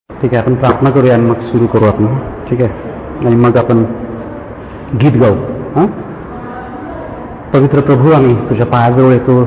ठीक आहे, आपण प्रार्थना करूया आणि मग सुरू करू आपण. ठीक आहे, आणि मग आपण गीत गाऊ. हां, पवित्र प्रभू, आम्ही तुझ्या पायाजवळ येतो.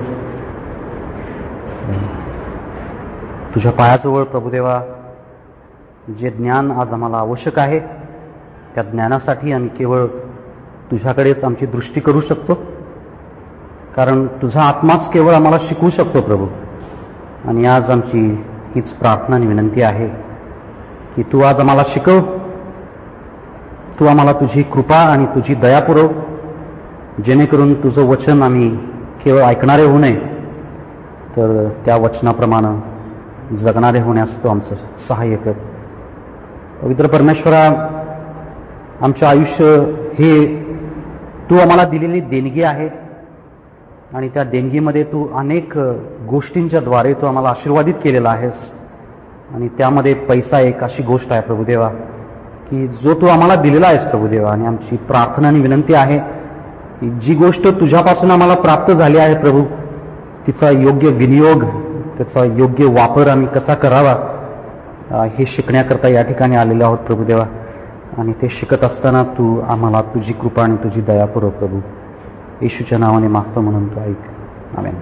तुझ्या पायाजवळ प्रभुदेवा, जे ज्ञान आज आम्हाला आवश्यक आहे त्या ज्ञानासाठी आम्ही केवळ तुझ्याकडेच आमची दृष्टी करू शकतो, कारण तुझा आत्माच केवळ आम्हाला शिकवू शकतो प्रभू. आणि आज आमची हीच प्रार्थना आणि विनंती आहे की तू आज आम्हाला शिकव, तू आम्हाला तुझी कृपा आणि तुझी दया पुरव, जेणेकरून तुझं वचन आम्ही केवळ ऐकणारे होऊ नये, तर त्या वचनाप्रमाणे जगणारे होण्यास तो आमचं सहाय्य कर. पवित्र परमेश्वरा, आमचं आयुष्य हे तू आम्हाला दिलेली देणगी आहे आणि त्या देणगीमध्ये तू अनेक गोष्टींच्या द्वारे तू आम्हाला आशीर्वादित केलेला आहेस. आणि त्यामध्ये पैसा एक अशी गोष्ट आहे प्रभुदेवा की जो तू आम्हाला दिलेला आहेस प्रभुदेवा. आणि आमची प्रार्थना आणि विनंती आहे की जी गोष्ट तुझ्यापासून आम्हाला प्राप्त झाली आहे प्रभू, तिचा योग्य विनियोग, त्याचा योग्य वापर आम्ही कसा करावा हे शिकण्याकरता या ठिकाणी आलेलो आहोत प्रभुदेवा. आणि ते शिकत असताना तू आम्हाला तुझी कृपा आणि तुझी दया पुरव प्रभू. येशूच्या नावाने मागतो म्हणून तू ऐक. आमेन.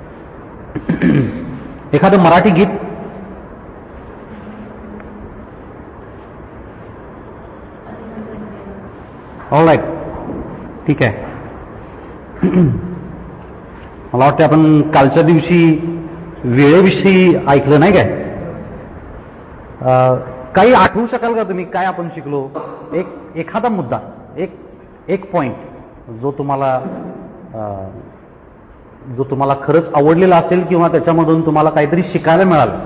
एखादं मराठी गीत. ऑलराईट, ठीक आहे. मला वाटतं आपण कालच्या दिवशी वेळेविषयी ऐकलं नाही काय? काही आठवू शकाल का तुम्ही काय आपण शिकलो? एखादा मुद्दा, एक पॉइंट जो तुम्हाला खरंच आवडलेला असेल किंवा त्याच्यामधून तुम्हाला काहीतरी शिकायला मिळालं.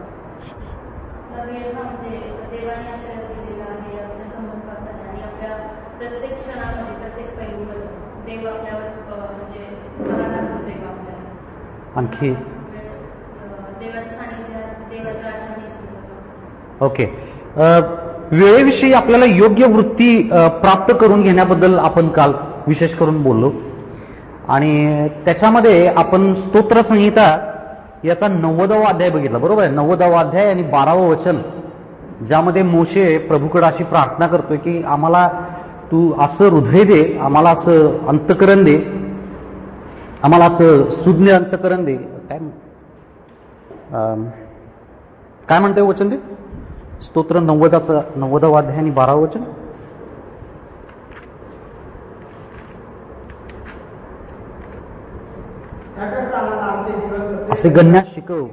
आणखी ओके, वेळेविषयी आपल्याला योग्य वृत्ती प्राप्त करून घेण्याबद्दल आपण काल विशेष करून बोललो. आणि त्याच्यामध्ये आपण स्तोत्रसंहिता याचा 90वा अध्याय बघितला, बरोबर आहे. 90वा अध्याय आणि 12वं वचन, ज्यामध्ये मोशे प्रभूकडे अशी प्रार्थना करतोय की आम्हाला तू असं हृदय दे, आम्हाला असं अंतकरण दे, आम्हाला असं सुज्ञ अंतकरण दे. काय म्हणते वचन ते? स्तोत्र 90वा अध्याय आणि 12वं वचन. असे गण्यास शिकव,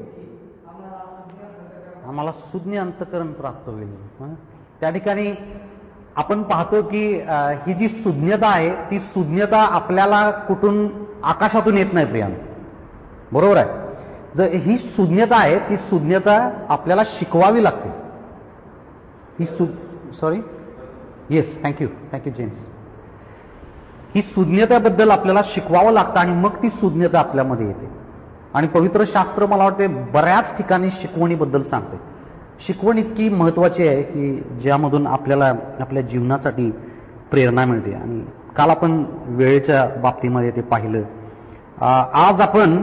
आम्हाला सुज्ञ अंतकरण प्राप्त होईल. त्या ठिकाणी आपण पाहतो की ही जी सुज्ञता आहे ती सुज्ञता आपल्याला कुठून आकाशातून येत नाही प्रिया, बरोबर आहे. जर ही सुज्ञता आहे ती सुज्ञता आपल्याला शिकवावी लागते. ही सॉरी येस, थँक्यू जेम्स. ही सुज्ञतेबद्दल आपल्याला शिकवावं लागतं आणि मग ती सुज्ञता आपल्यामध्ये येते. आणि पवित्र शास्त्र मला वाटते बऱ्याच ठिकाणी शिकवणीबद्दल सांगते. शिकवण इतकी महत्वाची आहे की ज्यामधून आपल्याला आपल्या जीवनासाठी प्रेरणा मिळते. आणि काल आपण वेळेच्या बाबतीमध्ये ते पाहिलं. आज आपण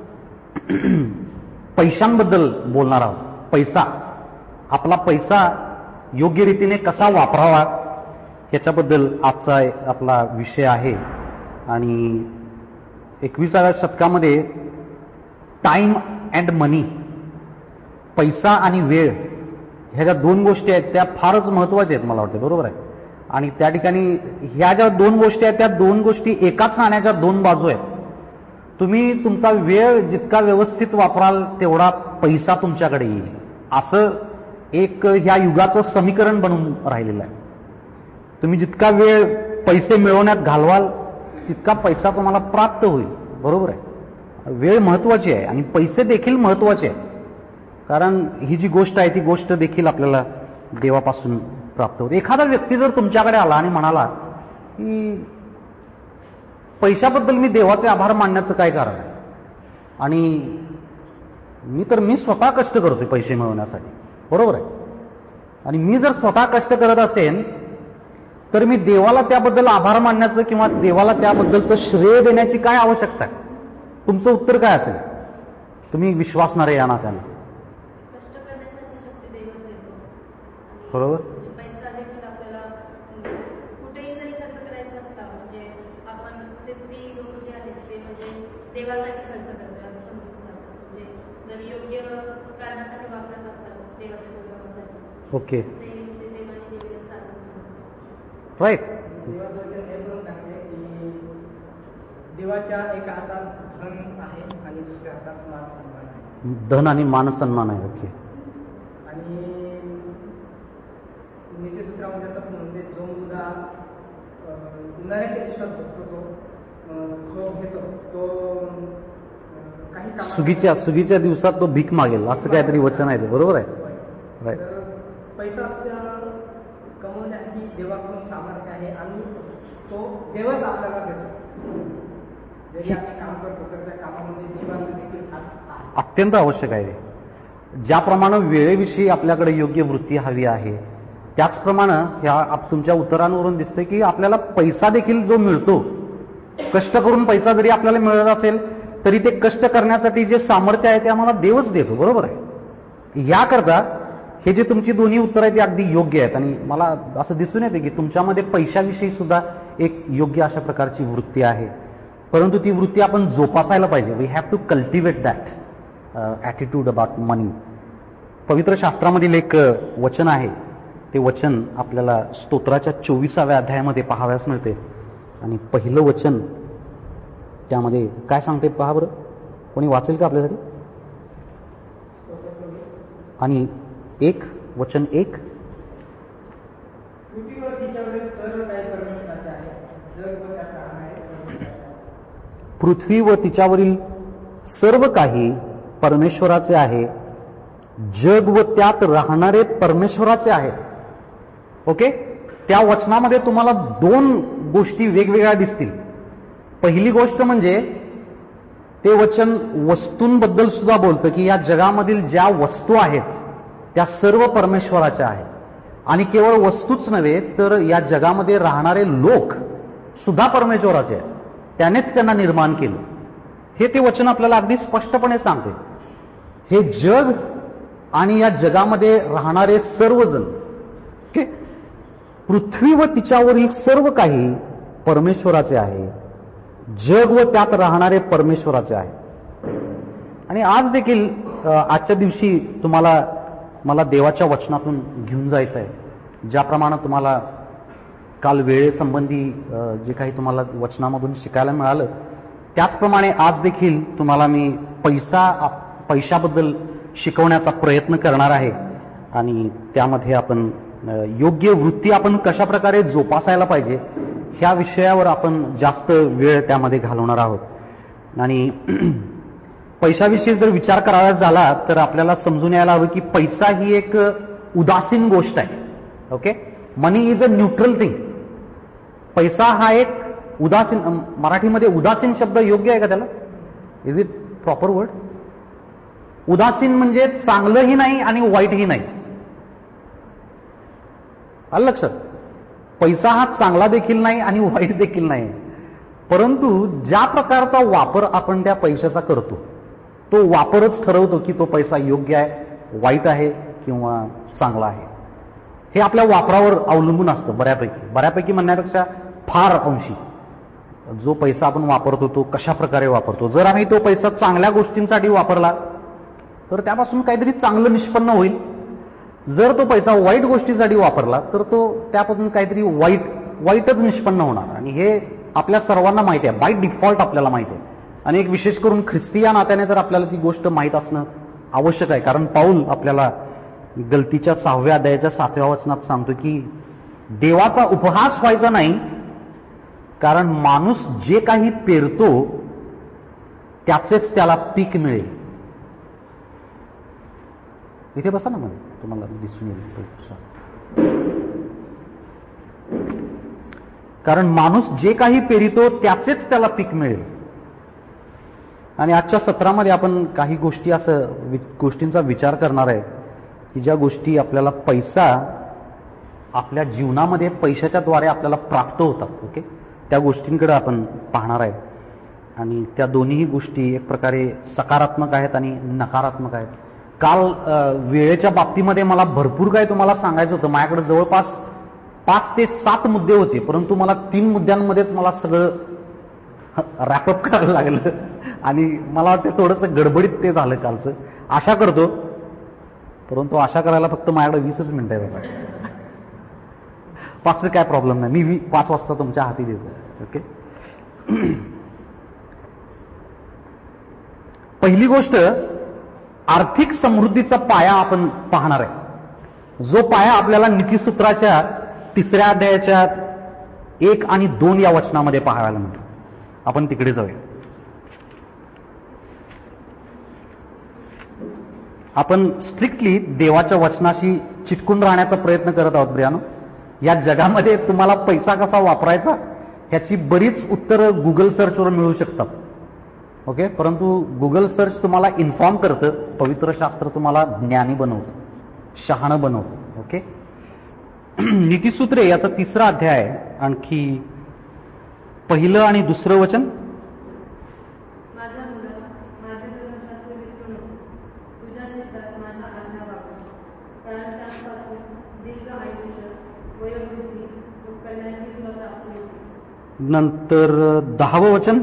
पैशांबद्दल बोलणार आहोत. पैसा, आपला पैसा योग्य रीतीने कसा वापरावा याच्याबद्दल आजचा आपला विषय आहे. आणि 21व्या शतकामध्ये टाइम अँड मनी, पैसा आणि वेळ ह्या ज्या दोन गोष्टी आहेत त्या फारच महत्वाच्या आहेत मला वाटतं, बरोबर आहे. आणि त्या ठिकाणी ह्या ज्या दोन गोष्टी आहेत त्या दोन गोष्टी एकाच नाण्याच्या दोन बाजू आहेत. तुम्ही तुमचा वेळ जितका व्यवस्थित वापराल तेवढा पैसा तुमच्याकडे येईल, असं एक ह्या युगाचं समीकरण बनून राहिलेलं आहे. तुम्ही जितका वेळ पैसे मिळवण्यात घालवाल तितका पैसा तुम्हाला प्राप्त होईल, बरोबर आहे. वेळ महत्वाची आहे आणि पैसे देखील महत्वाचे आहे, कारण ही जी गोष्ट आहे ती गोष्ट देखील आपल्याला देवापासून प्राप्त होते. एखादा व्यक्ती जर तुमच्याकडे आला आणि म्हणाला की पैशाबद्दल मी देवाचे आभार मानण्याचं काय कारण आहे, आणि मी स्वतः कष्ट करतोय पैसे मिळवण्यासाठी, बरोबर आहे. आणि मी जर स्वतः कष्ट करत असेन तर मी देवाला त्याबद्दल आभार मानण्याचं किंवा देवाला त्याबद्दलचं श्रेय देण्याची काय आवश्यकता आहे? तुमचं उत्तर काय असेल? तुम्ही विश्वासणारे या नात्याने बरोबर. पैसा देखील आपल्याला कुठेही जरी खर्च करायचा असला, म्हणजे आपण ते स्त्री लोक जे आहेत ते म्हणजे देवासाठी खर्च करतात असं समजून जातं. म्हणजे जर योग्य कारणासाठी वापरत असाल देवाच्या प्रोग्रामासाठी, ओके, ते देवाने दिलेलं साधन. राईट. देवाच्या एका हातात धन आहे आणि दुसऱ्या हातात मान सन्मान आहे. धन आणि मान सन्मान आहे. ओके. आणि नीतिसूत्रामध्ये असं म्हणते, जो मुलगा उन्हाळ्याच्या दिवसात बघतो तो घेतो तो काही सुगीच्या दिवसात तो भीक मागेल असं काहीतरी वचन आहे ते. बरोबर आहे. राईट. पैसा कमवण्यासाठी देवाकडून सामर्थ्य आहे आणि तो देवच आपल्याला देतो. जरी आम्ही काम करतो तर त्या कामामध्ये देवाचं देखील हात आहे. अत्यंत आवश्यक आहे. ज्याप्रमाणे वेळेविषयी आपल्याकडे योग्य वृत्ती हवी आहे, त्याचप्रमाणे ह्या तुमच्या उत्तरांवरून दिसते की आपल्याला पैसा देखील जो मिळतो, कष्ट करून पैसा जरी आपल्याला मिळत असेल तरी ते कष्ट करण्यासाठी जे सामर्थ्य आहे ते आम्हाला देवच देतो. बरोबर आहे. याकरता हे जे तुमची दोन्ही उत्तर आहेत ते अगदी योग्य आहेत. आणि मला असं दिसून येते की तुमच्यामध्ये पैशाविषयी सुद्धा एक योग्य अशा प्रकारची वृत्ती आहे, परंतु ती वृत्ती आपण जोपासायला पाहिजे. We have to cultivate that attitude about money. पवित्र शास्त्रामधील एक वचन आहे, ते वचन आपल्याला स्तोत्राच्या 24व्या अध्यायामध्ये पाहाव्यास मिळते. आणि पहिलं वचन त्यामध्ये काय सांगते पहा बरं. कोणी वाचेल का आपल्यासाठी? आणि वचन 1, पृथ्वी व तिच्यावरील सर्व काही परमेश्वराचे आहे, जग व त्यात राहणारे परमेश्वराचे आहे. ओके. त्या वचनामध्ये तुम्हाला 2 गोष्टी वेगवेगळ्या दिसतील. पहिली गोष्ट म्हणजे ते वचन वस्तूंबद्दल सुद्धा बोलतं की या जगामधील ज्या वस्तू आहेत त्या सर्व परमेश्वराच्या आहेत. आणि केवळ वस्तूच नव्हे तर या जगामध्ये राहणारे लोक सुद्धा परमेश्वराचे आहेत. त्यानेच त्यांना निर्माण केलं. हे ते वचन आपल्याला अगदी स्पष्टपणे सांगते. हे जग आणि या जगामध्ये राहणारे सर्वजण, पृथ्वी व तिच्यावरील सर्व काही परमेश्वराचे आहे, जग व त्यात राहणारे परमेश्वराचे आहे. आणि आज देखील आजच्या दिवशी मला देवाच्या वचनातून घेऊन जायचं आहे. ज्याप्रमाणे तुम्हाला काल वेळेसंबंधी जे काही तुम्हाला वचनामधून शिकायला मिळालं, त्याचप्रमाणे आज देखील तुम्हाला मी पैशाबद्दल शिकवण्याचा प्रयत्न करणार आहे. आणि त्यामध्ये आपण योग्य वृत्ती आपण कशा प्रकारे जोपासायला पाहिजे ह्या विषयावर आपण जास्त वेळ त्यामध्ये घालवणार आहोत. आणि पैशाविषयी जर विचार करायचा झाला तर आपल्याला समजून यायला हवं की पैसा ही एक उदासीन गोष्ट आहे. Okay. Money is a neutral thing. पैसा हा एक उदासीन, मराठीमध्ये उदासीन शब्द योग्य आहे का त्याला? Is it proper word? उदासीन म्हणजे चांगलंही नाही आणि वाईटही नाही. आलं लक्षात? पैसा हा चांगला देखील नाही आणि वाईट देखील नाही, परंतु ज्या प्रकारचा वापर आपण त्या पैशाचा करतो तो वापरच ठरवतो की तो पैसा योग्य आहे, वाईट आहे किंवा चांगला आहे. हे आपल्या वापरावर अवलंबून असतं. बऱ्यापैकी म्हणण्यापेक्षा फार अंशी जो पैसा आपण वापरतो तो कशा प्रकारे वापरतो. जर आम्ही तो पैसा चांगल्या गोष्टींसाठी वापरला तर त्यापासून काहीतरी चांगलं निष्पन्न होईल. जर तो पैसा वाईट गोष्टीसाठी वापरला तर तो त्यापासून काहीतरी वाईटच निष्पन्न होणार. आणि हे आपल्या सर्वांना माहिती आहे, बाय डिफॉल्ट आपल्याला माहिती आहे. आणि एक विशेष करून ख्रिस्ती या नात्याने तर आपल्याला ती गोष्ट माहीत असणं आवश्यक आहे. कारण पाऊल आपल्याला गलतीच्या 6व्या अध्यायाच्या 7व्या वचनात सांगतो की देवाचा उपहास व्हायचा नाही, कारण माणूस जे काही पेरतो त्याचेच त्याला पीक मिळेल. इथे बसा ना, मला तुम्हाला दिसून येईल. कारण माणूस जे काही पेरितो त्याचेच त्याला पीक मिळेल. आणि आजच्या सत्रामध्ये आपण काही गोष्टींचा विचार करणार आहे की ज्या गोष्टी आपल्याला पैसा आपल्या जीवनामध्ये पैशाच्या द्वारे आपल्याला प्राप्त होतात. ओके. त्या गोष्टींकडे आपण पाहणार आहे. आणि त्या दोन्हीही गोष्टी एक प्रकारे सकारात्मक आहेत आणि नकारात्मक आहेत. काल वेळेच्या बाबतीमध्ये मला भरपूर काही तुम्हाला सांगायचं होतं. माझ्याकडे जवळपास 5 ते 7 मुद्दे होते, परंतु मला 3 मुद्द्यांमध्येच मला सगळं रॅपअप करायला लागलं आणि मला वाटतं थोडंसं गडबडीत ते झालं कालचं. आशा करतो, परंतु आशा करायला फक्त माझ्याकडे 20च मिनिटं आहे बाबा. 5 काय प्रॉब्लेम नाही, मी 5 वाजता तुमच्या हाती देतो. ओके. पहिली गोष्ट, आर्थिक समृद्धीचा पाया आपण पाहणार आहे. जो पाया आपल्याला नीतिसूत्राच्या 3ऱ्या अध्यायाच्या 1 आणि 2 या वचनामध्ये पाहायला मिळतो. आपण तिकडे जाऊया. आपण स्ट्रिक्टली देवाच्या वचनाशी चिटकून राहण्याचा प्रयत्न करत आहोत प्रियानो. या जगामध्ये तुम्हाला पैसा कसा वापरायचा ह्याची बरीच उत्तरं गुगल सर्चवर मिळू शकतात. ओके. परंतु गुगल सर्च तुम्हाला इन्फॉर्म करतं, पवित्र शास्त्र तुम्हाला ज्ञानी बनवतं, शहाणं बनवतं. ओके. नीतिसूत्रे याचा 3रा अध्याय आहे. आणखी 1 आणि 2 वचन. माझ्या मुला, माझे धर्मशास्त्र विसरू नको. तुझ्या चित्तात माझ्या आज्ञा वापर, कारण त्यापासून दीर्घ आयुष्य, वयोवृद्धी व कल्याणाची तुला प्राप्ती होते. नंतर 10वं वचन.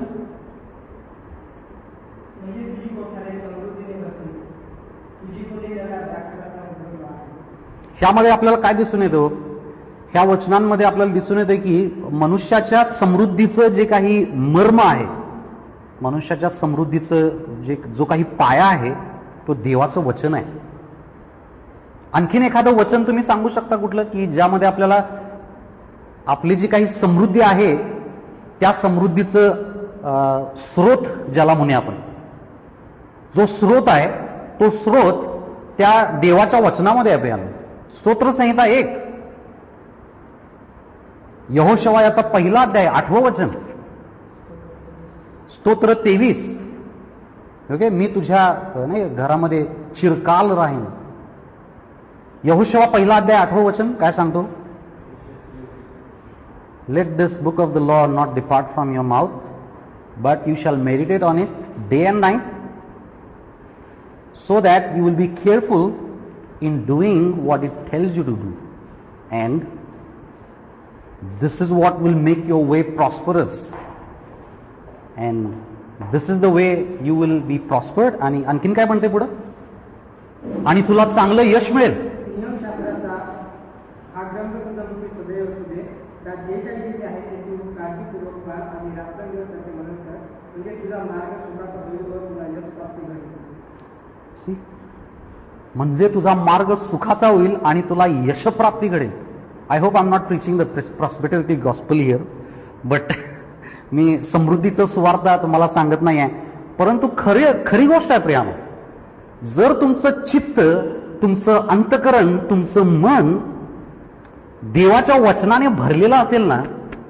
म्हणजे तुझी कोठारे समृद्धीने भरली, तुझी फुले जगात द्राक्षरसाने भरून वाहली. ह्यामध्ये आपल्याला काय दिसून येतं? ह्या वचनांमध्ये आपल्याला दिसून येतं की मनुष्याच्या समृद्धीचं जे काही मर्म आहे, मनुष्याच्या समृद्धीचं जो काही पाया आहे तो देवाचं वचन आहे. आणखीन एखादं वचन तुम्ही सांगू शकता कुठलं, की ज्यामध्ये आपल्याला आपली जी काही समृद्धी आहे त्या समृद्धीचं स्रोत ज्याला म्हणूया आपण, जो स्रोत आहे तो स्रोत त्या देवाच्या वचनामध्ये आहे. स्तोत्रसंहिता 1, यहोशवा याचा 1 अध्याय 8वं वचन, स्तोत्र 23. ओके. मी तुझ्या नाही घरामध्ये चिरकाल राहीन. यहोशवा 1 अध्याय 8वं वचन काय सांगतो? Let this book of the law not depart from your mouth, but you shall meditate on it day and night, so that you will be careful in doing what it tells you to do, and this is what will make your way prosperous, and this is the way you will be prospered. आणि आणखीन काय म्हणते पुढं? आणि तुला चांगलं यश मिळेल. नियमशास्त्राचा हा ग्रंथ तुझा मुखी सदैव असू दे, त्यात जे काही लिहिले आहे ते तू काळजीपूर्वक पाळ आणि रात्रंदिवस त्याचे मनन कर, म्हणजे तुझा मार्ग सुखाचा होईल व तुला यश प्राप्ती घडेल. म्हणजे तुझा मार्ग सुखाचा होईल आणि तुला यशप्राप्ती घडेल. I hope I am not preaching the prosperity gospel here, but मी समृद्धीचं सुवार्ता तुम्हाला सांगत नाही आहे. परंतु खरी गोष्ट आहे प्रियानो, जर तुमचं चित्त, तुमचं अंतकरण, तुमचं मन देवाच्या वचनाने भरलेलं असेल ना,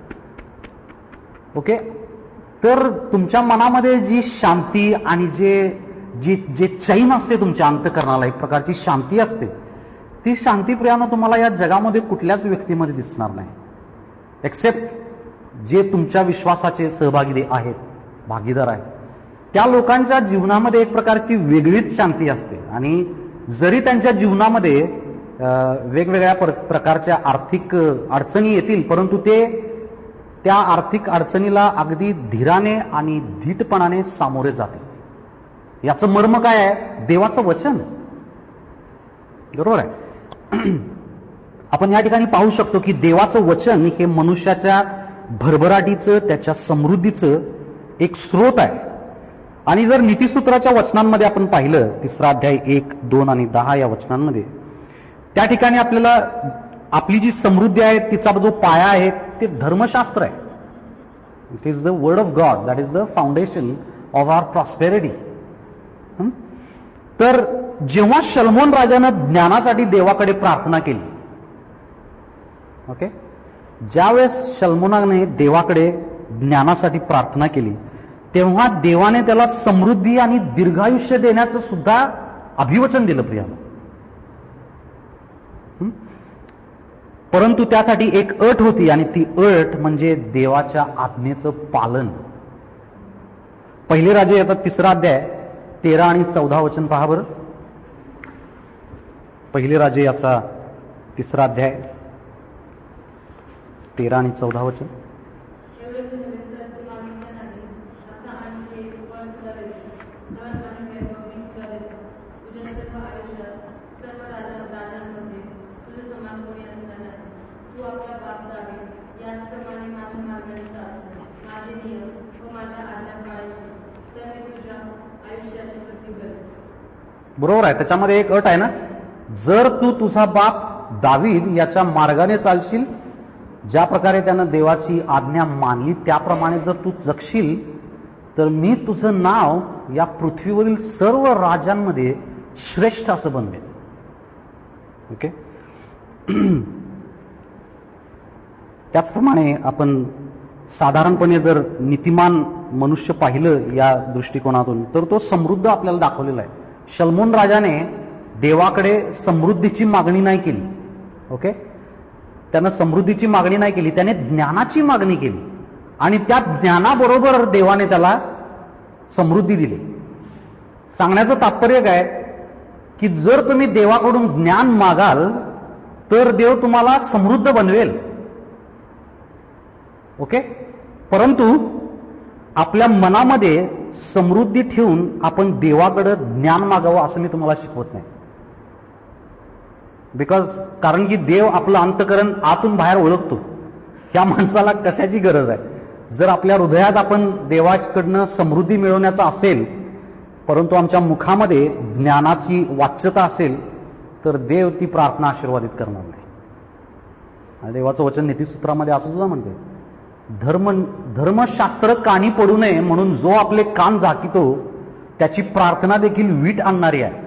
ओके, तर तुमच्या मनामध्ये जी शांती आणि जे चैन असते तुमच्या अंतकरणाला, एक प्रकारची शांती असते, ती शांती प्रियानो तुम्हाला या जगामध्ये कुठल्याच व्यक्तीमध्ये दिसणार नाही, एक्सेप्ट जे तुमच्या विश्वासाचे सहभागी आहेत, भागीदार आहेत. त्या लोकांच्या जीवनामध्ये एक प्रकारची वेगळीच शांती असते. आणि जरी त्यांच्या जीवनामध्ये वेगवेगळ्या प्रकारच्या आर्थिक अडचणी येतील, परंतु ते त्या आर्थिक अडचणीला अगदी धीराने आणि धीटपणाने सामोरे जातील. याचं मर्म काय आहे? देवाचं वचन. बरोबर आहे. आपण या ठिकाणी पाहू शकतो की देवाचं वचन हे मनुष्याच्या भरभराटीचं, त्याच्या समृद्धीचं एक स्रोत आहे. आणि जर नीतिसूत्राच्या वचनांमध्ये आपण पाहिलं, 3रा अध्याय 1, 2 आणि 10 या वचनांमध्ये, त्या ठिकाणी आपल्याला आपली जी समृद्धी आहे तिचा जो पाया आहे ते धर्मशास्त्र आहे. It is the word of God, that is the foundation of our prosperity. तर जेव्हा शलोमोन राजानं ज्ञानासाठी देवाकडे प्रार्थना केली, ओके, ज्यावेळेस शलोमोनाने देवाकडे ज्ञानासाठी प्रार्थना केली, तेव्हा देवाने त्याला समृद्धी आणि दीर्घायुष्य देण्याचं सुद्धा अभिवचन दिलं प्रियाला. परंतु त्यासाठी एक अट होती, आणि ती अट म्हणजे देवाच्या आज्ञेचं पालन. पहिले राजे याचा 3रा अध्याय 13 आणि 14 वचन पहा बरं. पहिले राजे याचा 3रा अध्याय 13 आणि 14 वचन. बरोबर आहे. त्याच्यामध्ये एक अट आहे ना, जर तू तुझा बाप दावीद याच्या मार्गाने चालशील, ज्या प्रकारे त्यानं देवाची आज्ञा मानली त्याप्रमाणे जर तू जगशील, तर मी तुझं नाव या पृथ्वीवरील सर्व राजांमध्ये श्रेष्ठ असं बनवेन. ओके. त्याचप्रमाणे आपण साधारणपणे जर नीतिमान मनुष्य पाहिलं या दृष्टिकोनातून, तर तो समृद्ध आपल्याला दाखवलेला आहे. शल्मोन राजाने देवाकडे समृद्धीची मागणी नाही केली. ओके. त्यानं समृद्धीची मागणी नाही केली, त्याने ज्ञानाची मागणी केली आणि त्या ज्ञानाबरोबर देवाने त्याला समृद्धी दिली. सांगण्याचं तात्पर्य काय की जर तुम्ही देवाकडून ज्ञान मागाल तर देव तुम्हाला समृद्ध बनवेल. ओके. परंतु आपल्या मनामध्ये समृद्धी ठेवून आपण देवाकडे ज्ञान मागावं असं मी तुम्हाला शिकवत नाही. कारण की देव आपलं अंतकरण आतून बाहेर ओळखतो. ह्या माणसाला कशाची गरज आहे. जर आपल्या हृदयात आपण देवाकडनं समृद्धी मिळवण्याचा असेल, परंतु आमच्या मुखामध्ये ज्ञानाची वाच्यता असेल, तर देव ती प्रार्थना आशीर्वादित करणार नाही. आणि देवाचं वचन नीतिसूत्रामध्ये असं सुद्धा म्हणते, धर्मशास्त्र कानी पडू नये म्हणून जो आपले कान झाकितो त्याची प्रार्थना देखील वीट आणणारी आहे.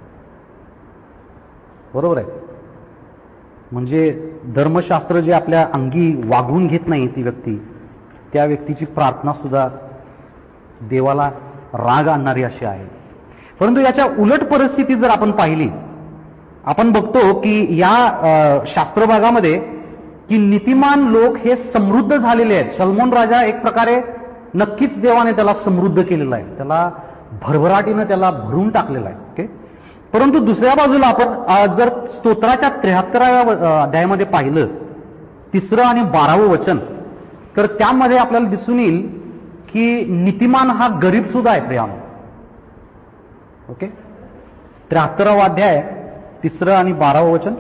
बरोबर आहे. म्हणजे धर्मशास्त्र जे आपल्या अंगी वागवून घेत नाही ती व्यक्ती, त्या व्यक्तीची प्रार्थना सुद्धा देवाला राग आणणारी अशी आहे. परंतु याच्या उलट परिस्थिती जर आपण पाहिली, आपण बघतो की या शास्त्रभागामध्ये की नीतिमान लोक हे समृद्ध झालेले आहेत. सलमोन राजा एक प्रकारे नक्कीच देवाने त्याला समृद्ध केलेला आहे, त्याला भरभराटीनं त्याला भरून टाकलेला आहे. ओके. परंतु दुसऱ्या बाजूला आपण जर स्तोत्राच्या 73व्या अध्यायामध्ये पाहिलं 3रं आणि 12वं वचन, तर त्यामध्ये आपल्याला दिसून येईल की नीतिमान हा गरीब सुद्धा आहे प्रियानो. ओके. 73वा अध्याय 3रं आणि 12वं वचन.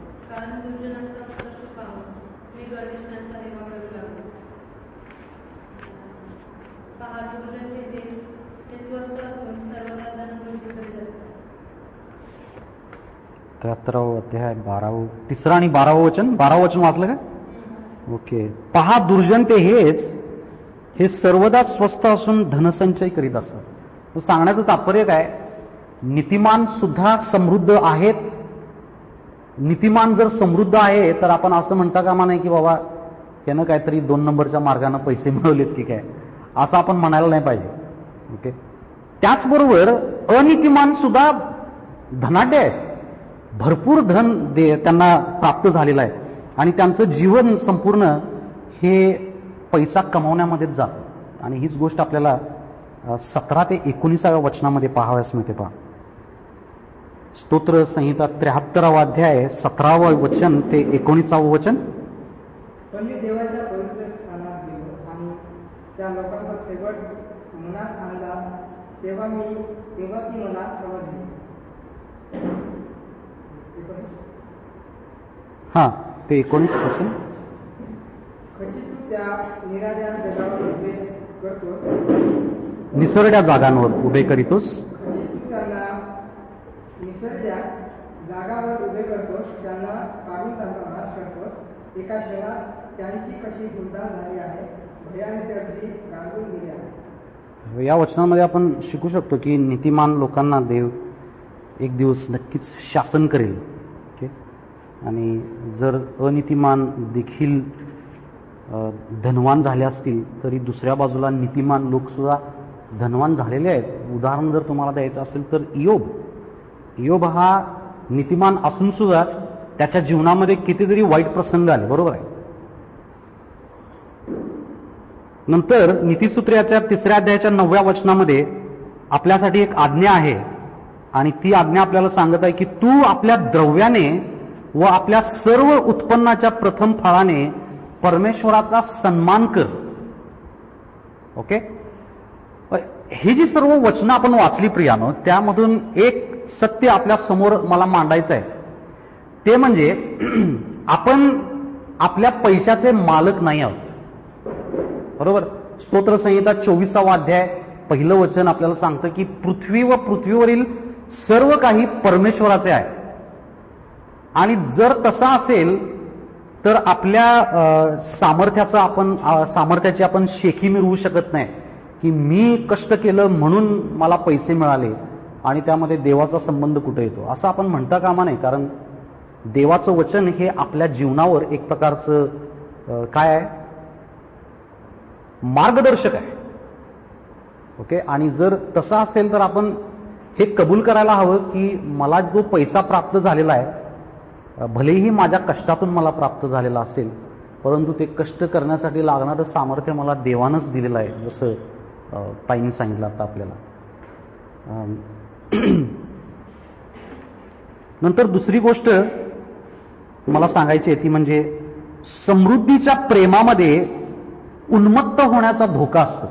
अध्याय 3रं आणि 12वं वचन. 12वं वचन वाचलं का? ओके. पहा दुर्जन ते हेच, हे सर्वदा स्वस्थ असून धनसंचय करीत असतात. तर सांगण्याचं तात्पर्य काय, नीतिमान सुद्धा समृद्ध आहेत. नीतिमान जर समृद्ध आहे तर आपण असं म्हणता कामा नाही की बाबा त्यानं काहीतरी 2 नंबरच्या मार्गाने पैसे मिळवलेत की काय, असं आपण म्हणायला नाही पाहिजे. ओके. त्याचबरोबर अनीतिमान सुद्धा धनाढ्य आहेत. भरपूर धन त्यांना प्राप्त झालेलं आहे आणि त्यांचं जीवन संपूर्ण हे पैसा कमावण्यामध्येच जातं. आणि हीच गोष्ट आपल्याला 17 ते 19व्या वचनामध्ये पाहाव्यास मिळते. पहा, स्तोत्र संहिता 73वा अध्याय 17वं वचन ते 19वं वचन. पण मी देवाच्या पवित्र स्थानात गेलो आणि त्या लोकांचा शेवट मनात आणला, तेव्हा ती मनात समजली. हा, ते 19 वचन. त्या निराळ्या जगावर उभे करतो, निसरड्या जागांवर उभे करीतोस. त्यांना निसरड्या जागावर उभे करतोस, त्यांना काढून त्यांचा नाश करतोस. एका क्षणात त्यांची कशी गुंडाळ झाली आहे, भयाने ते अगदी गांजून गेले आहे. या वचनामध्ये आपण शिकू शकतो की नीतिमान लोकांना देव एक दिवस नक्कीच शासन करेल. आणि जर अनीतिमान देखील धनवान झाले असतील तरी दुसऱ्या बाजूला नीतिमान लोक सुद्धा धनवान झालेले आहेत. उदाहरण जर तुम्हाला द्यायचं असेल तर इयोब हा नीतिमान असून सुद्धा त्याच्या जीवनामध्ये कितीतरी वाईट प्रसंग आले. बरोबर आहे. नंतर नीतिसूत्राच्या 3ऱ्या अध्यायाच्या 9व्या वचनामध्ये आपल्यासाठी एक आज्ञा आहे आणि ती आज्ञा आपल्याला सांगत आहे की तू आपल्या द्रव्याने व आपल्या सर्व उत्पन्नाच्या प्रथम फळाने परमेश्वराचा सन्मान कर. ओके, ही जी सर्व वचनं आपण वाचली प्रियानो, त्यामधून एक सत्य आपल्या समोर मला मांडायचं आहे. ते म्हणजे आपण आपल्या पैशाचे मालक नाही आहोत. बरोबर. स्तोत्रसंहिता 24वा अध्याय पहिलं वचन आपल्याला सांगतं की पृथ्वी व पृथ्वीवरील सर्व काही परमेश्वराचे आहे. आणि जर तसा असेल तर आपल्या सामर्थ्याची आपण शेखी मिळवू शकत नाही की मी कष्ट केलं म्हणून मला पैसे मिळाले आणि त्यामध्ये देवाचा संबंध कुठे येतो, असं आपण म्हणता कामा नाही. कारण देवाचं वचन हे आपल्या जीवनावर एक प्रकारचं काय आहे, मार्गदर्शक आहे. ओके, आणि जर तसं असेल तर आपण हे कबूल करायला हवं की मला जो पैसा प्राप्त झालेला आहे, भलेही माझ्या कष्टातून मला प्राप्त झालेला असेल, परंतु ते कष्ट करण्यासाठी लागणारं सामर्थ्य मला देवानंच दिलेलं आहे, जसं ताईंनी सांगितलं आता आपल्याला. नंतर दुसरी गोष्ट मला सांगायची आहे ती म्हणजे समृद्धीच्या प्रेमामध्ये उन्मत्त होण्याचा धोका असतो.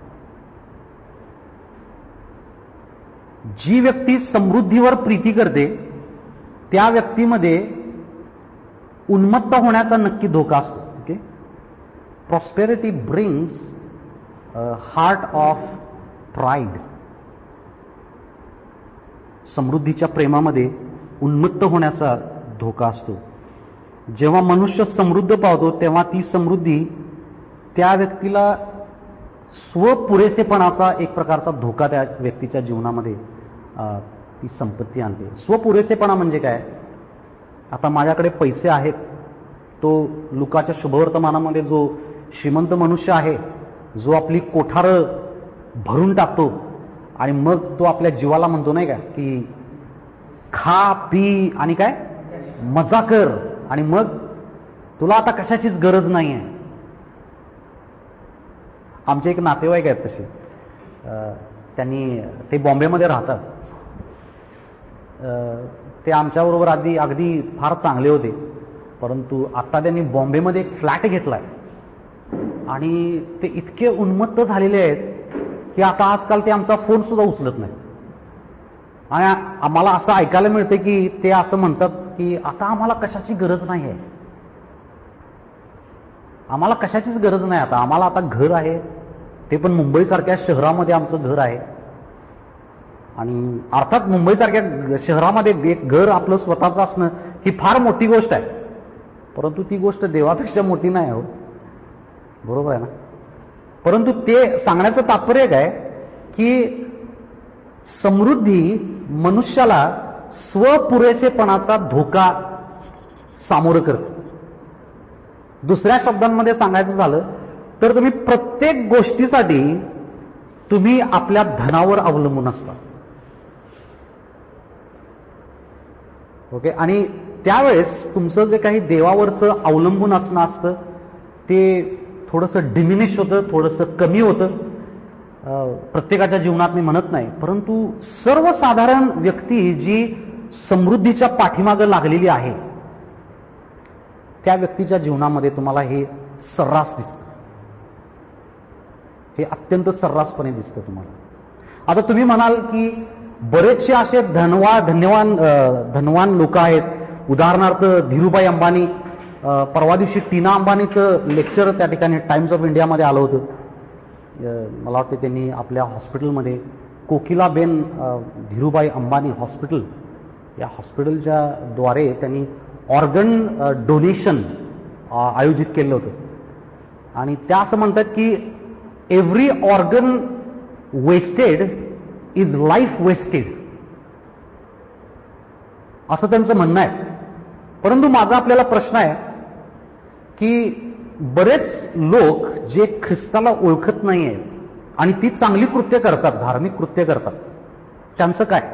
जी व्यक्ती समृद्धीवर प्रीती करते त्या व्यक्तीमध्ये उन्मत्त होण्याचा नक्की धोका असतो. Okay, prosperity brings heart of pride. समृद्धीच्या प्रेमामध्ये उन्मत्त होण्याचा धोका असतो. जेव्हा मनुष्य समृद्ध पावतो तेव्हा ती समृद्धी त्या व्यक्तीला स्वपुरेसेपणाचा एक प्रकारचा धोका त्या व्यक्तीच्या जीवनामध्ये ती संपत्ती आणते. स्वपुरेसेपणा म्हणजे काय? आता माझ्याकडे पैसे आहेत, तो लुकाच्या शुभवर्तमानामध्ये जो श्रीमंत मनुष्य आहे, जो आपली कोठारं भरून टाकतो आणि मग तो आपल्या जीवाला म्हणतो नाही का की खा पी आणि काय मजा कर आणि मग तुला आता कशाचीच गरज नाही आहे. आमचे एक नातेवाईक आहेत तसे, ते बॉम्बेमध्ये राहतात. ते आमच्याबरोबर अगदी फार चांगले होते, परंतु आता त्यांनी बॉम्बेमध्ये एक फ्लॅट घेतलाय आणि ते इतके उन्मत्त झालेले आहेत की आता आजकाल ते आमचा फोन सुद्धा उचलत नाही. आणि आम्हाला असं ऐकायला मिळतं की ते असं म्हणतात की आता आम्हाला कशाची गरज नाही आहे, आम्हाला कशाचीच गरज नाही. आम्हाला आता घर आहे, ते पण मुंबईसारख्या शहरामध्ये आमचं घर आहे. आणि अर्थात मुंबईसारख्या शहरामध्ये एक घर आपलं स्वतःचं असणं ही फार मोठी गोष्ट आहे, परंतु ती गोष्ट देवापेक्षा मोठी नाही हो. बरोबर आहे ना? परंतु ते सांगण्याचं तात्पर्य काय की समृद्धी मनुष्याला स्वपुरेसेपणाचा धोका सामोरं करते. दुसऱ्या शब्दांमध्ये सांगायचं झालं तर तुम्ही प्रत्येक गोष्टीसाठी तुम्ही आपल्या धनावर अवलंबून असता. ओके, आणि त्यावेळेस तुमचं जे काही देवावरचं अवलंबून असणं असतं ते थोडंसं डिमिनिश होतं, थोडंसं कमी होतं. प्रत्येकाच्या जीवनात मी म्हणत नाही, परंतु सर्वसाधारण व्यक्ती जी समृद्धीच्या पाठीमागं लागलेली आहे त्या व्यक्तीच्या जीवनामध्ये तुम्हाला हे सर्रास दिसतं, हे अत्यंत सर्रासपणे दिसतं तुम्हाला. आता तुम्ही म्हणाल की बरेचसे असे धनवान लोक आहेत, उदाहरणार्थ धीरूभाई अंबानी. परवा दिवशी टीना अंबानीचं लेक्चर त्या ठिकाणी टाइम्स ऑफ इंडियामध्ये आलं होतं. मला वाटतं त्यांनी आपल्या हॉस्पिटलमध्ये कोकिलाबेन धीरूभाई अंबानी हॉस्पिटल, या हॉस्पिटलच्या द्वारे त्यांनी ऑर्गन डोनेशन आयोजित केलं होतं. आणि त्या असं म्हणतात की every organ wasted is life wasted, असं त्यांचं म्हणणं आहे. परंतु माझा आपल्याला प्रश्न आहे की बरेच लोक जे ख्रिस्ताला ओळखत नाही आहेत आणि ती चांगली कृत्य करतात, धार्मिक कृत्य करतात, त्यांचं काय?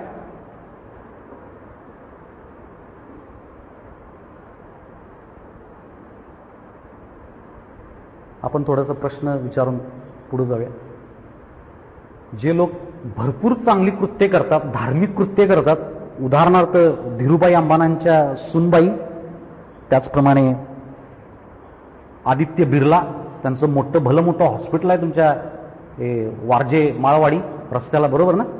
आपण थोडासा प्रश्न विचारून पुढे जाऊया. जे लोक भरपूर चांगली कृत्ये करतात, धार्मिक कृत्ये करतात. उदाहरणार्थ धीरूभाई अंबानींच्या सुनबाई, त्याचप्रमाणे आदित्य बिर्ला, त्यांचं मोठं भलं मोठं हॉस्पिटल आहे तुमच्या वारजे माळवाडी रस्त्याला, बरोबर ना?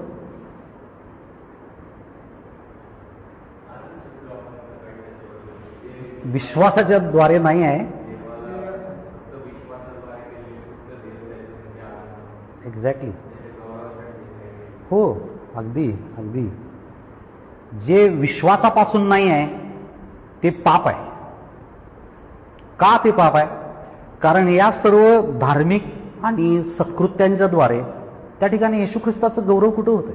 विश्वासाच्या द्वारे नाही आहे. एक्झॅक्टली. हो, अगदी अगदी. जे विश्वासापासून नाही आहे ते पाप आहे. का ते पाप आहे? कारण या सर्व धार्मिक आणि सत्कृत्यांच्या द्वारे त्या ठिकाणी येशू ख्रिस्ताचं गौरव कुठं होतंय?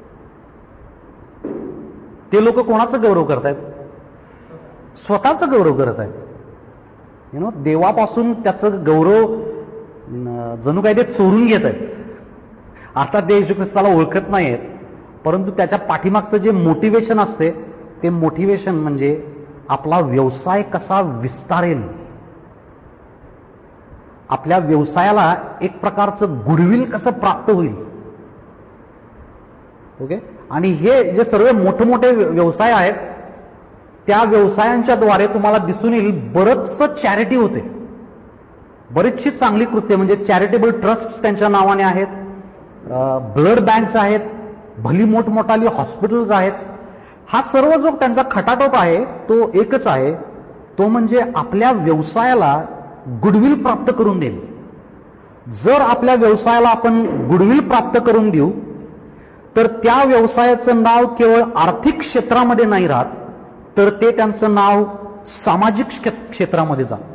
ते लोक कोणाचं गौरव करतायत? स्वतःचं गौरव करत आहेत. देवापासून त्याचं गौरव जणू काही ते चोरून घेत आहेत. आता ते येशू ख्रिस्ताला ओळखत नाहीत, परंतु त्याच्या पाठीमागचं जे मोटिवेशन असते ते मोटिवेशन म्हणजे आपला व्यवसाय कसा विस्तारेल, आपल्या व्यवसायाला एक प्रकारचं गुडविल कसं प्राप्त होईल. ओके. आणि हे जे सर्व मोठे मोठे व्यवसाय आहेत त्या व्यवसायांच्या द्वारे तुम्हाला दिसून येईल बरंचसं चॅरिटी होते, बरीचशी चांगली कृत्य, म्हणजे चॅरिटेबल ट्रस्ट त्यांच्या नावाने आहेत, ब्लड बँक्स आहेत, भली मोठमोठाली हॉस्पिटल्स आहेत. हा सर्व जो त्यांचा खटाटोप आहे तो एकच आहे, तो म्हणजे आपल्या व्यवसायाला गुडविल प्राप्त करून देणे. जर आपल्या व्यवसायाला आपण गुडविल प्राप्त करून देऊ तर त्या व्यवसायाचं नाव केवळ आर्थिक क्षेत्रामध्ये नाही राहत, तर ते त्यांचं नाव सामाजिक क्षेत्रामध्ये जातं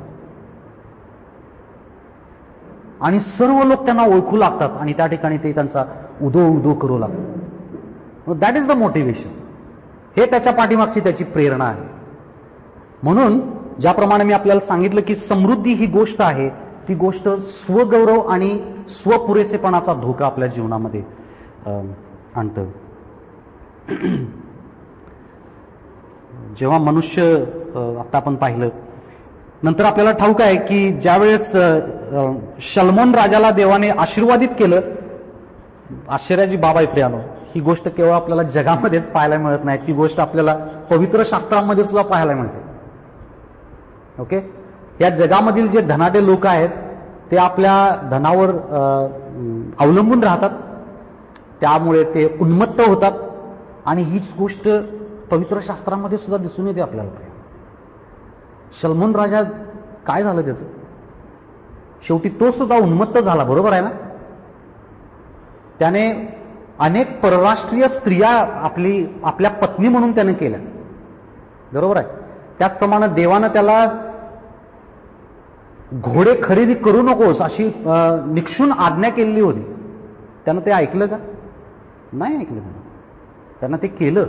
आणि सर्व लोक त्यांना ओळखू लागतात आणि त्या ठिकाणी ते त्यांचा उदो उदो करू लागतात. That is the motivation. हे त्याच्या पाठीमागची त्याची प्रेरणा आहे. म्हणून ज्याप्रमाणे मी आपल्याला सांगितलं की समृद्धी ही गोष्ट आहे, ती गोष्ट स्वगौरव आणि स्वपुरेसेपणाचा धोका आपल्या जीवनामध्ये आणतं. जेव्हा मनुष्य, आता आपण पाहिलं, नंतर आपल्याला ठाऊक आहे की ज्यावेळेस शलमोन राजाला देवाने आशीर्वादित केलं, आश्चर्याची बाब आहे प्रियानो, ही गोष्ट केवळ आपल्याला जगामध्येच पाहायला मिळत नाही, ती गोष्ट आपल्याला पवित्र शास्त्रामध्ये सुद्धा पाहायला मिळते. ओके. या जगामधील जे धनाढ्य लोक आहेत ते आपल्या धनावर अवलंबून राहतात, त्यामुळे ते उन्मत्त होतात आणि हीच गोष्ट पवित्र शास्त्रामध्ये सुद्धा दिसून येते आपल्याला. शलमोन राजा काय झालं त्याचं? शेवटी तो सुद्धा उन्मत्त झाला, बरोबर आहे ना? त्याने अनेक परराष्ट्रीय स्त्रिया आपल्या पत्नी म्हणून त्याने केल्या, बरोबर आहे? त्याचप्रमाणे देवानं त्याला घोडे खरेदी करू नकोस अशी निक्षून आज्ञा केलेली होती. त्यानं ते ऐकलं का? नाही ऐकलं. त्यानं ते केलं,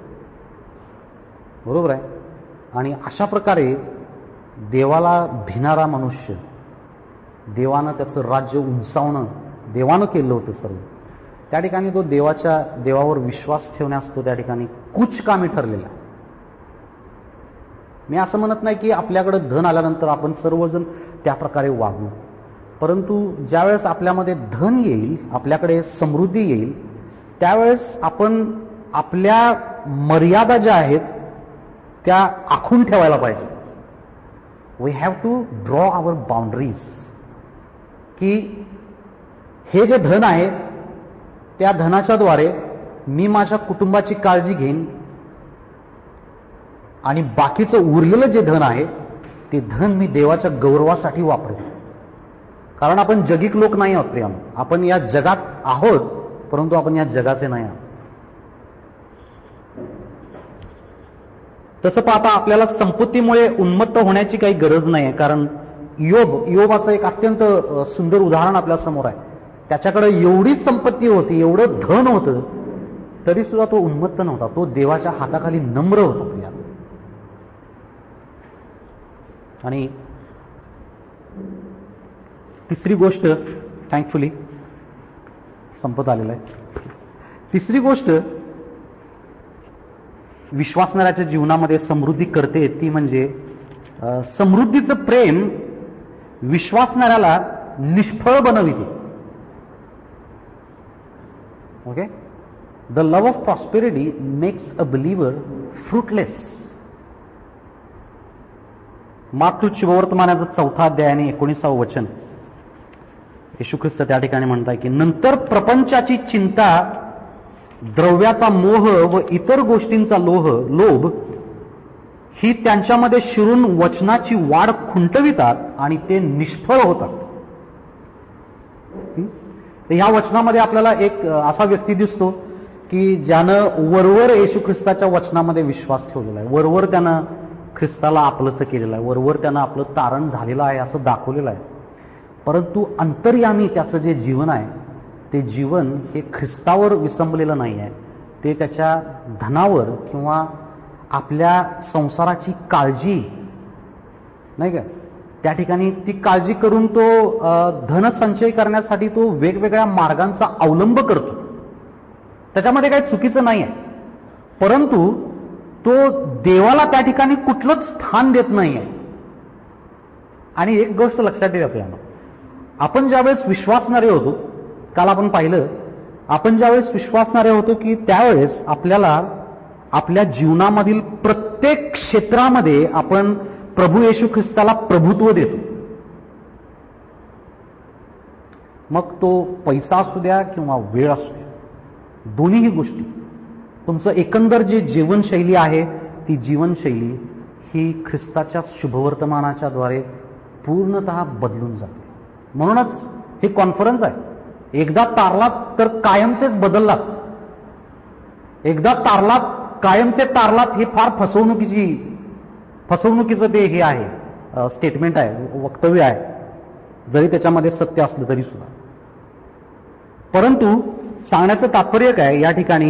बरोबर आहे? आणि अशा प्रकारे देवाला भिणारा मनुष्य, देवानं त्याचं राज्य उंचावणं देवानं केलं होतं सर्व, त्या ठिकाणी तो देवावर विश्वास ठेवण्यास तो त्या ठिकाणी कुचकामी ठरलेला. मी असं म्हणत नाही की आपल्याकडे धन आल्यानंतर आपण सर्वजण त्या प्रकारे वागू, परंतु ज्यावेळेस आपल्यामध्ये धन येईल, आपल्याकडे समृद्धी येईल, त्यावेळेस आपण आपल्या मर्यादा ज्या आहेत त्या आखून ठेवायला पाहिजे. We have to draw our boundaries, की हे जे धन आहे त्या धनाच्या द्वारे मी माझ्या कुटुंबाची काळजी घेईन आणि बाकीचं उरलेलं जे धन आहे ते धन मी देवाच्या गौरवासाठी वापरेन. कारण आपण जगिक लोक नाही आहोत प्रियानो, आपण या जगात आहोत परंतु आपण या जगाचे नाही आहोत. तसं पाहता आपल्याला संपत्तीमुळे उन्मत्त होण्याची काही गरज नाही, कारण योबाचं एक अत्यंत सुंदर उदाहरण आपल्या समोर आहे. त्याच्याकडे एवढी संपत्ती होती, एवढं धन होतं, तरी सुद्धा तो उन्मत्त नव्हता, तो देवाच्या हाताखाली नम्र होता प्रिया. आणि तिसरी गोष्ट, थँकफुली संपत आलेलं आहे. तिसरी गोष्ट विश्वासणाऱ्याच्या जीवनामध्ये समृद्धी करते ती म्हणजे समृद्धीचं प्रेम विश्वासणाऱ्याला निष्फळ बनविते. Okay. The love of prosperity makes a believer fruitless. Mark शुभवर्तमानाचा 4 अध्याय आणि 19 वचन. येशू ख्रिस्त त्या ठिकाणी म्हणताय की नंतर प्रपंचाची चिंता, द्रव्याचा मोह व इतर गोष्टींचा लोभ ही त्यांच्यामध्ये शिरून वचनाची वाढ खुंटवितात आणि ते निष्फळ होतात. ह्या वचनामध्ये आपल्याला एक असा व्यक्ती दिसतो की ज्यानं वरवर येशू ख्रिस्ताच्या वचनामध्ये विश्वास ठेवलेला आहे, वरवर त्यानं ख्रिस्ताला आपलंसं केलेलं आहे, वरवर त्यानं आपलं तारण झालेलं आहे असं दाखवलेलं आहे. परंतु अंतर्यामी त्याचं जे जीवन आहे ते जीवन हे ख्रिस्तावर विसंबलेलं नाही आहे. ते त्याच्या धनावर किंवा आपल्या संसाराची काळजी नाही का, त्या ठिकाणी ती काळजी करून तो धनसंचय करण्यासाठी तो वेगवेगळ्या मार्गांचा अवलंब करतो. त्याच्यामध्ये काही चुकीचं नाही आहे, परंतु तो देवाला त्या ठिकाणी कुठलंच स्थान देत नाही आहे. आणि एक गोष्ट लक्षात ठेवा आपल्याला, आपण ज्यावेळेस विश्वासणारे होतो, काल आपण पाहिलं, आपण ज्यावेळेस विश्वासणारे होतो की त्यावेळेस आपल्याला आपल्या जीवनामधील प्रत्येक क्षेत्रामध्ये आपण प्रभू येशू ख्रिस्ताला प्रभुत्व देतो. मग तो पैसा असू द्या किंवा वेळ असू द्या, दोन्हीही गोष्टी, तुमचं एकंदर जे जीवनशैली आहे ती जीवनशैली ही ख्रिस्ताच्या शुभवर्तमानाच्या द्वारे पूर्णतः बदलून जाते. म्हणूनच ही कॉन्फरन्स आहे. एकदा तारलात तर कायमचेच बदललात, एकदा तारलात कायमचे तारलात, हे फार फसवणुकीचं ते हे आहे, स्टेटमेंट आहे, वक्तव्य आहे, जरी त्याच्यामध्ये सत्य असलं तरी सुद्धा. परंतु सांगण्याचं तात्पर्य काय, या ठिकाणी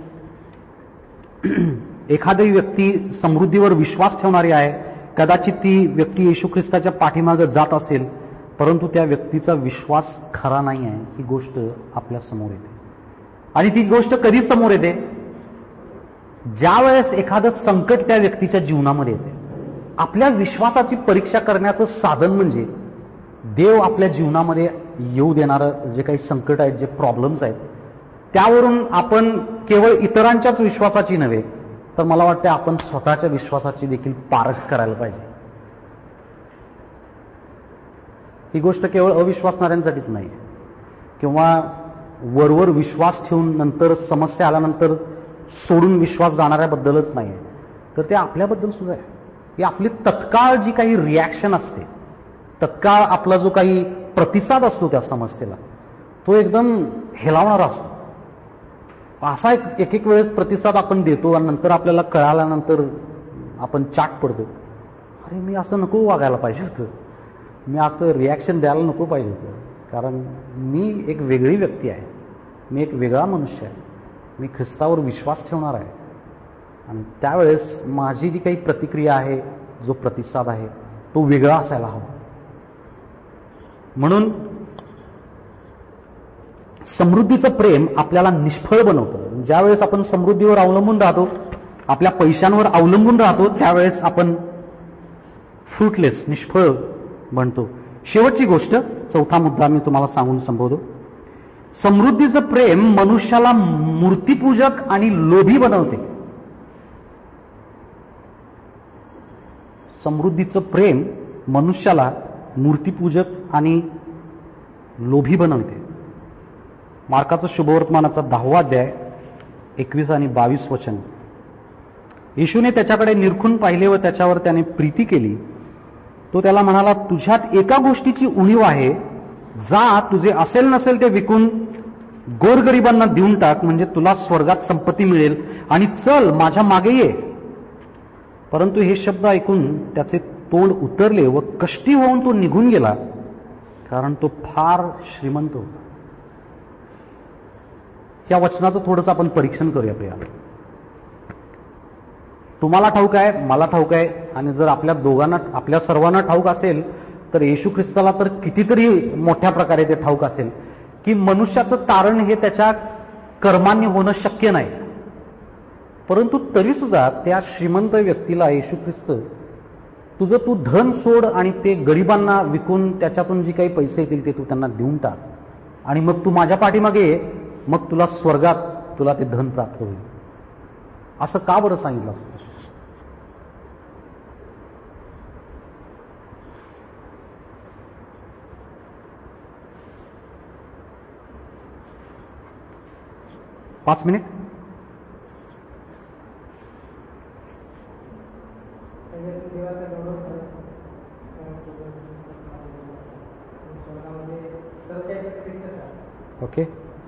एखादी व्यक्ती समृद्धीवर विश्वास ठेवणारी आहे, कदाचित ती व्यक्ती येशू ख्रिस्ताच्या पाठीमागे जात असेल, परंतु त्या व्यक्तीचा विश्वास खरा नाही आहे, ही गोष्ट आपल्या समोर येते. आणि ती गोष्ट कधी समोर येते, ज्या वेळेस एखादं संकट त्या व्यक्तीच्या जीवनामध्ये येते. आपल्या विश्वासाची परीक्षा करण्याचं साधन म्हणजे देव आपल्या जीवनामध्ये येऊ देणारं जे काही संकट आहेत, जे प्रॉब्लेम्स आहेत, त्यावरून आपण केवळ इतरांच्याच विश्वासाची नव्हे तर मला वाटतं आपण स्वतःच्या विश्वासाची देखील पारख करायला पाहिजे. ही गोष्ट केवळ अविश्वासणाऱ्यांसाठीच नाही, किंवा वरवर विश्वास ठेवून नंतर समस्या आल्यानंतर सोडून विश्वास जाणाऱ्याबद्दलच नाही आहे, तर ते आपल्याबद्दल सुद्धा आहे. ही आपली तत्काळ जी काही रिॲक्शन असते, तत्काळ आपला जो काही प्रतिसाद असतो त्या समस्येला, तो एकदम हेलावणारा असतो. असा एक वेळेस प्रतिसाद आपण देतो आणि नंतर आपल्याला कळाल्यानंतर आपण चाट पडतो, अरे मी असं नको वागायला पाहिजे होतं, मी असं रिॲक्शन द्यायला नको पाहिजे होतं, कारण मी एक वेगळी व्यक्ती आहे, मी एक वेगळा मनुष्य आहे, मी ख्रिस्तावर विश्वास ठेवणार आहे, आणि त्यावेळेस माझी जी काही प्रतिक्रिया आहे, जो प्रतिसाद आहे, तो वेगळा असायला हवा. म्हणून समृद्धीचं प्रेम आपल्याला निष्फळ बनवतं. ज्यावेळेस आपण समृद्धीवर अवलंबून राहतो, आपल्या पैशांवर अवलंबून राहतो, त्यावेळेस आपण फ्रुटलेस, निष्फळ बनतो. शेवटची गोष्ट, चौथा मुद्दा मी तुम्हाला सांगून संबोधतो. समृद्धीचं प्रेम मनुष्याला मूर्तीपूजक आणि लोभी बनवते. समृद्धीचं प्रेम मनुष्याला मूर्तीपूजक आणि लोभी बनवते. मार्काचं शुभवर्तमानाचा 10वा अध्याय 21 आणि 22 वचन. येशूने त्याच्याकडे निरखून पाहिले व त्याच्यावर त्याने प्रीती केली. तो त्याला म्हणाला, तुझ्यात एका गोष्टीची उणीव आहे, जा तुझे असेल नसेल ते विकून गोरगरिबांना देऊन टाक, म्हणजे तुला स्वर्गात संपत्ती मिळेल, आणि चल माझ्या मागे ये. परंतु हे शब्द ऐकून त्याचे तोंड उतरले व कष्टी होऊन तो निघून गेला, कारण तो फार श्रीमंत होता. या वचनाचं थोडंसं आपण परीक्षण करूया प्रिया. तुम्हाला ठाऊक आहे, मला ठाऊक आहे, आणि जर आपल्या दोघांना, आपल्या सर्वांना ठाऊक असेल तर येशू ख्रिस्ताला तर कितीतरी मोठ्या प्रकारे ते ठाऊक असेल की मनुष्याचं तारण हे त्याच्या कर्मांनी होणं शक्य नाही. परंतु तरी सुद्धा त्या श्रीमंत व्यक्तीला येशू ख्रिस्त, तुझं तू धन सोड आणि ते गरिबांना विकून त्याच्यातून जी काही पैसे येतील ते तू त्यांना देऊन टाक, आणि मग तू माझ्या पाठीमागे ये, मग तुला स्वर्गात तुला ते धन प्राप्त होईल. असं का बरं सांगितलं असतं? पाच मिनिट. देवाचा गौरव स्वर्गामध्ये सर्व काही श्रीकृष्ण आहे. ओके.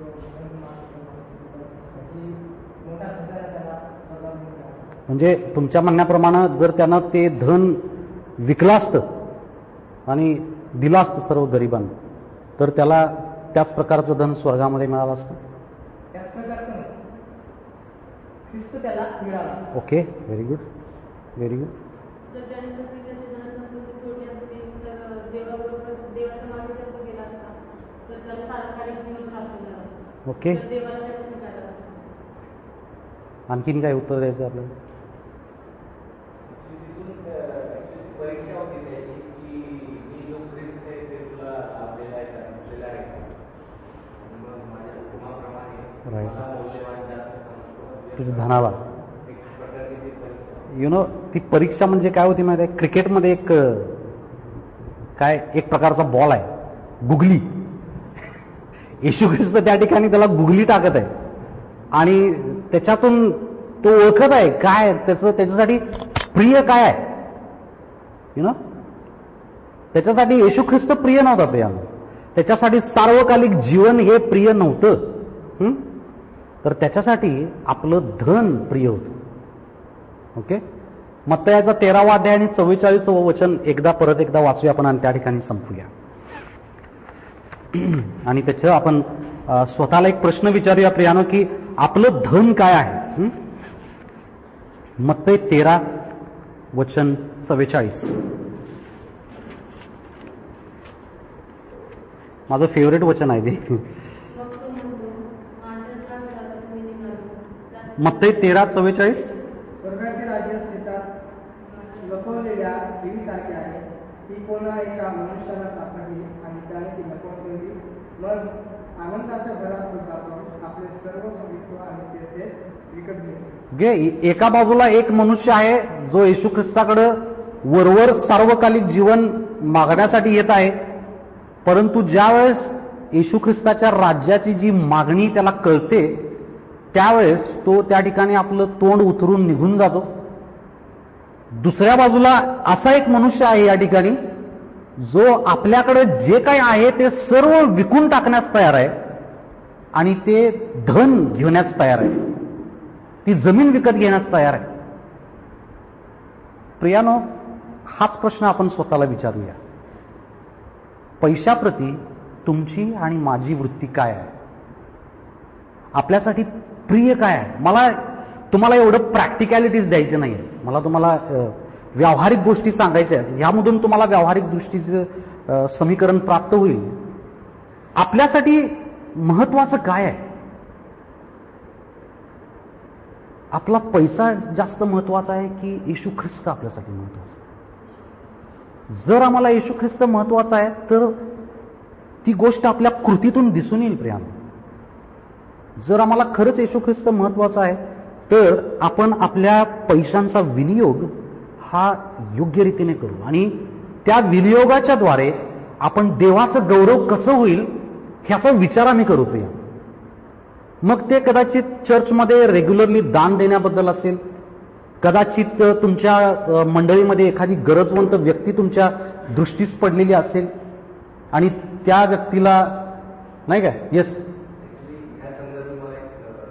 मोठा संसार त्याला स्वर्गामध्ये आहे. म्हणजे तुमच्या म्हणण्याप्रमाणे जर त्यानं ते धन विकलं असतं आणि दिलं असतं सर्व गरिबांना, तर त्याला त्याच प्रकारचं धन स्वर्गामध्ये मिळालं असतं. त्याच प्रकारचं ख्रिस्त त्याला मिळाला. Okay, very good, very good. जर त्याने सगळीकडे जनसंस्कृती सोडली असती तर देवाबरोबर देवाचा मार्ग जर गेला असता तर त्याला सार्वकालिक जीवन प्राप्त झालं असतं. ओके. तर देवाला त्याला स्वीकारलं असतं. आणखीन काय उत्तर द्यायचं आपल्याला? परीक्षा होती त्याची की मी जो ख्रिस्त आहे ते तुला आपल्याला आहे मग माझ्या हुकुमाप्रमाणे राईट. मला मौल्यवान जास्त तुझ्या धनाला. एक प्रकारची ती परीक्षा. यु नो, ती परीक्षा म्हणजे काय होती माहिती आहे? क्रिकेटमध्ये एक काय एक प्रकारचा बॉल आहे, गुगली. येशू ख्रिस्त त्या ठिकाणी त्याला गुगली टाकत आहे आणि त्याच्यातून तो ओळखत आहे काय त्याच्यासाठी प्रिय काय आहे. यु नो, त्याच्यासाठी येशू ख्रिस्त प्रिय नव्हता. प्रियानं त्याच्यासाठी सार्वकालिक जीवन हे प्रिय नव्हतं. तर त्याच्यासाठी आपलं धन प्रिय होतं. ओके. मत्तयाचा 13वा अध्याय आणि 44वं वचन परत एकदा वाचूया आपण आणि त्या ठिकाणी संपूया. आणि त्याचं आपण स्वतःला एक प्रश्न विचारूया प्रियानो की आपलं धन काय आहे. मत्तय 13 वचन 44. माझं फेवरेट वचन आहे ते. मग तो म्हणतो माझ्या ज्या घरातून मी निघालो मत्तय 13:44. स्वर्गाचे राज्य शेतात लपवलेल्या देवीसारखे आहे. ती कोणा एका मनुष्याला सापडली आणि त्याने ती लपवून ठेवली. मग आनंदाच्या भरात तो जातो, आपले सर्व बंधुत्व आणि ते विकत घेतो. एका बाजूला एक मनुष्य आहे जो येशू ख्रिस्ताकडे वरवर सार्वकालिक जीवन मागण्यासाठी येत आहे, परंतु ज्यावेळेस येशू ख्रिस्ताच्या राज्याची जी मागणी त्याला कळते त्यावेळेस तो त्या ठिकाणी आपलं तोंड उतरून निघून जातो. दुसऱ्या बाजूला असा एक मनुष्य आहे या ठिकाणी जो आपल्याकडे जे काही आहे ते सर्व विकून टाकण्यास तयार आहे आणि ते धन घेण्यास तयार आहे, ती जमीन विकत घेण्यास तयार आहे. प्रियानो, हाच प्रश्न आपण स्वतःला विचारूया. पैशाप्रती तुमची आणि माझी वृत्ती काय आहे? आपल्यासाठी प्रिय काय आहे? मला तुम्हाला एवढं प्रॅक्टिकॅलिटीज द्यायचे नाही, मला तुम्हाला व्यावहारिक गोष्टी सांगायच्या आहेत. यामधून तुम्हाला व्यावहारिक दृष्टीचं समीकरण प्राप्त होईल. आपल्यासाठी महत्वाचं काय आहे? आपला पैसा जास्त महत्वाचा आहे की येशू ख्रिस्त आपल्यासाठी महत्वाचा आहे? जर आम्हाला येशू ख्रिस्त महत्वाचा आहे तर ती गोष्ट आपल्या कृतीतून दिसून येईल प्रियानो. जर आम्हाला खरंच येशू ख्रिस्त महत्वाचा आहे तर आपण आपल्या पैशांचा विनियोग हा योग्य रीतीने करू आणि त्या विनियोगाच्या द्वारे आपण देवाचं गौरव कसं होईल ह्याचा विचार आम्ही करू प्रिया. मग ते कदाचित चर्चमध्ये रेग्युलरली दान देण्याबद्दल असेल, कदाचित तुमच्या मंडळीमध्ये एखादी गरजवंत व्यक्ती तुमच्या दृष्टीस पडलेली असेल आणि त्या व्यक्तीला नाही काय. येस, या संदर्भात मला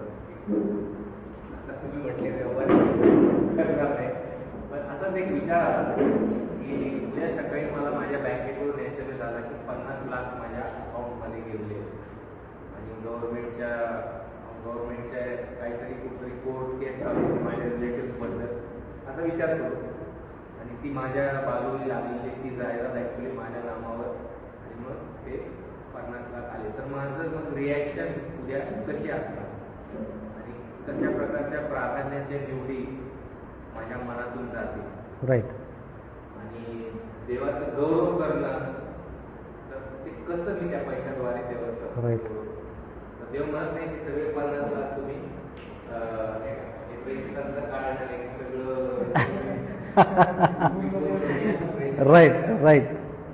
आता तुम्ही म्हटले व्यवहार करणार नाही, पण असाच एक विचार आला की उद्या सकाळी मला माझ्या बँकेकडून SMS आला की 50 लाख माझ्या अकाउंटमध्ये गेले आणि गव्हर्नमेंटच्या काहीतरी कुठतरी कोर्ट केस चालू माझ्या रिलेटिव्ह बद्दल असा विचार करू आणि ती माझ्या बाजूला लागलेली ती जाहिरात ऍक्च्युली माझ्या नावावर आणि मग ते 50 लाख आले तर माझं मग रिॲक्शन उद्या कशी असणार आणि कशा प्रकारच्या प्राधान्याच्या निवडी माझ्या मनातून जातील. राईट. आणि देवाचं गौरव करणं तर ते कसं मी त्या पैशाद्वारे देवाचं Right. तर देव म्हणत नाही की सगळे 50 लाख तुम्ही हे प्रेषितांचा काळ झाले की सगळं राईट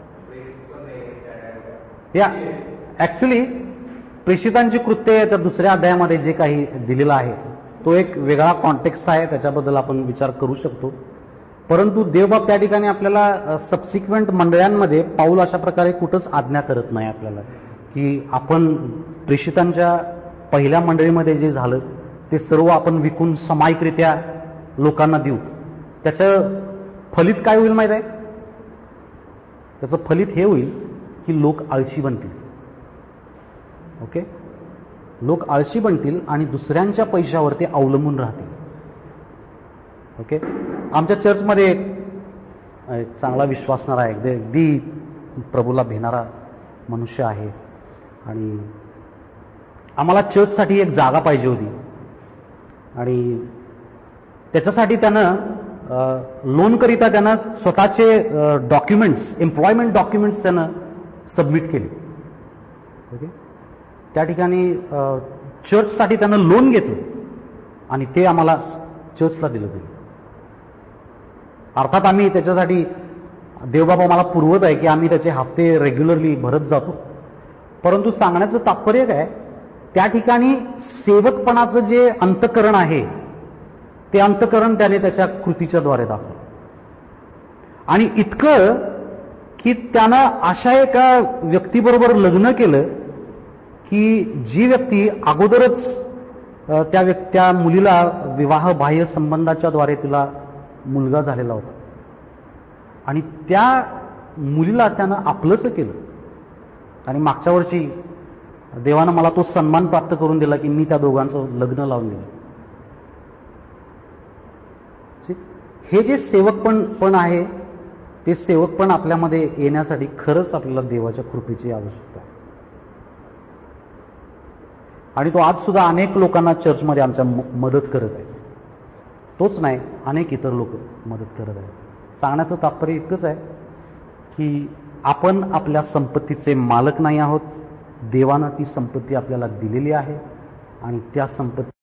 या ऍक्च्युली प्रेषितांची कृत्य याच्या दुसऱ्या अध्यायामध्ये जे काही दिलेलं आहे तो एक वेगळा कॉन्टेक्स्ट आहे, त्याच्याबद्दल आपण विचार करू शकतो. परंतु देवबाप त्या ठिकाणी आपल्याला सबसिक्वेंट मंडळांमध्ये पाऊल अशा प्रकारे कुठंच आज्ञा करत नाही आपल्याला की आपण प्रेषितांच्या पहिल्या मंडळीमध्ये जे झालं ते सर्व आपण विकून सामायिकरित्या लोकांना देऊ. त्याचं फलित काय होईल माहित आहे? त्याचं फलित हे होईल की लोक आळशी बनतील. ओके, लोक आळशी बनतील आणि दुसऱ्यांच्या पैशावर ते अवलंबून राहतील. ओके, आमच्या चर्चमध्ये एक चांगला विश्वासणारा आहे, अगदी प्रभूला भिणारा मनुष्य आहे आणि आम्हाला चर्चसाठी एक जागा पाहिजे होती आणि त्याच्यासाठी त्यानं लोन करिता त्यानं स्वतःचे डॉक्युमेंट्स, एम्प्लॉयमेंट डॉक्युमेंट्स त्यानं सबमिट केले. ओके, त्या ठिकाणी चर्चसाठी त्यानं लोन घेतलं आणि ते आम्हाला चर्चला दिलं गेलं. अर्थात आम्ही त्याच्यासाठी देवबाबा मला पुरवत आहे की आम्ही त्याचे हप्ते रेग्युलरली भरत जातो. परंतु सांगण्याचं तात्पर्य काय, त्या ठिकाणी सेवकपणाचं जे अंतःकरण आहे ते अंतःकरण त्याने त्याच्या कृतीच्या द्वारे दाखवलं. आणि इतकं की त्यानं अशा एका व्यक्तीबरोबर लग्न केलं की जी व्यक्ती अगोदरच त्या मुलीला विवाह बाह्य संबंधाच्या द्वारे तिला मुलगा झालेला होता आणि त्या मुलीला त्यानं आपलंसं केलं. आणि मागच्या वर्षी देवानं मला तो सन्मान प्राप्त करून दिला की मी त्या दोघांचं लग्न लावून दिलं. हे जे सेवकपण आहे ते सेवकपण आपल्यामध्ये येण्यासाठी खरंच आपल्याला देवाच्या कृपेची आवश्यकता आहे. आणि तो आज सुद्धा अनेक लोकांना चर्चमध्ये आमच्या मदत करत आहे. तोच नाही, अनेक इतर लोक मदत करत आहेत. सांगण्याचं तात्पर्य इतकंच आहे की आपण आपल्या संपत्तीचे मालक नाही आहोत. देवानं ती संपत्ती आपल्याला दिलेली आहे आणि त्या संपत्ती